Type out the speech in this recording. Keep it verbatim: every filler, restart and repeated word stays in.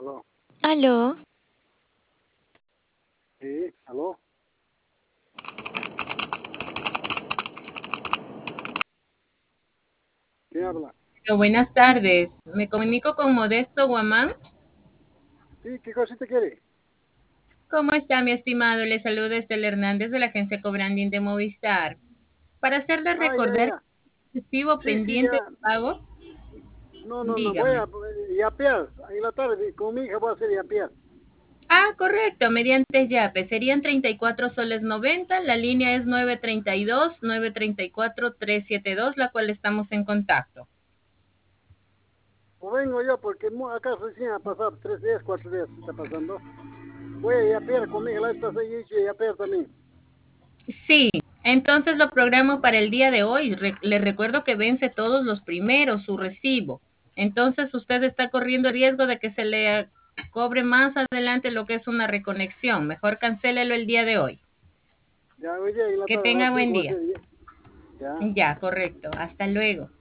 Aló. Aló. Sí, aló. ¿Quién habla? Pero buenas tardes, me comunico con Modesto Guamán. Sí, ¿qué cosita quiere? ¿Cómo está, mi estimado? Le saluda Estel Hernández de la agencia Cobranding de Movistar. Para hacerle Ah, ya, recordar ya. el recibo Sí, sí, pendiente ya. de pago, No, no, no, voy dígame. a eh, yapear. En la tarde con mi hija voy a hacer yapear. Ah, correcto, mediante Yape. Serían treinta y cuatro soles noventa. La línea es nueve treinta y dos, nueve treinta y cuatro, tres setenta y dos, la cual estamos en contacto. O vengo yo porque mu- acá recién ha pasado tres días, cuatro días está pasando. Voy a yapear con mi hija. La vez pasada yo hice yapear también. Sí, entonces lo programo para el día de hoy. Re- le recuerdo que vence todos los primeros su recibo. Entonces usted está corriendo riesgo de que se le cobre más adelante lo que es una reconexión. Mejor cancélelo el día de hoy. Ya, oye, en la Que tarde a las tenga buen cinco va a día. ser ya. Ya. Ya, correcto. Hasta luego.